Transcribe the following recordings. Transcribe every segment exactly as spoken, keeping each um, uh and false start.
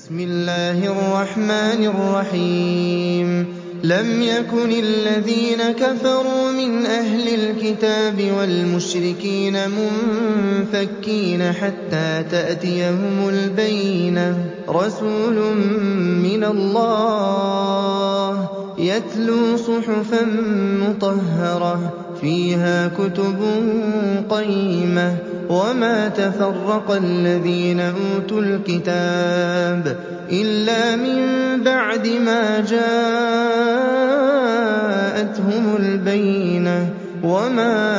بسم الله الرحمن الرحيم لم يكن الذين كفروا من أهل الكتاب والمشركين منفكين حتى تأتيهم البينة رسول من الله يتلو صحفا مطهرة فيها كتب قيمة وما تفرق الذين أوتوا الكتاب إلا من بعد ما جاءتهم البينة وما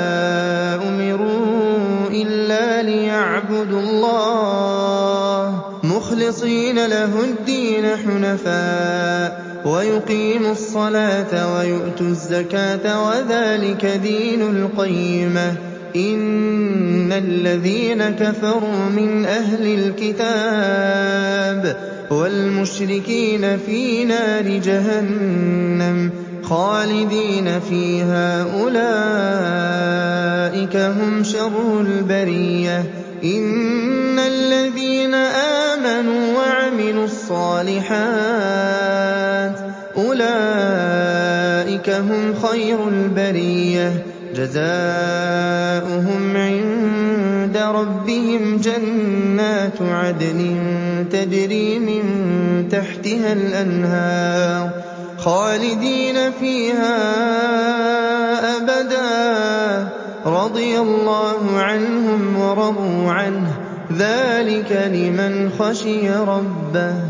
أمروا إلا ليعبدوا الله مخلصين له الدين حنفاء ويقيموا الصلاة ويؤتوا الزكاة وذلك دين القيمة إن الذين كفروا من أهل الكتاب والمشركين في نار جهنم خالدين فيها أولئك هم شر البرية إن الذين آمنوا وعملوا الصالحات أولئك هم خير البرية جزاؤهم عند ربهم جنات عدن تجري من تحتها الأنهار خالدين فيها أبدا رضي الله عنهم ورضوا عنه ذلك لمن خشي ربه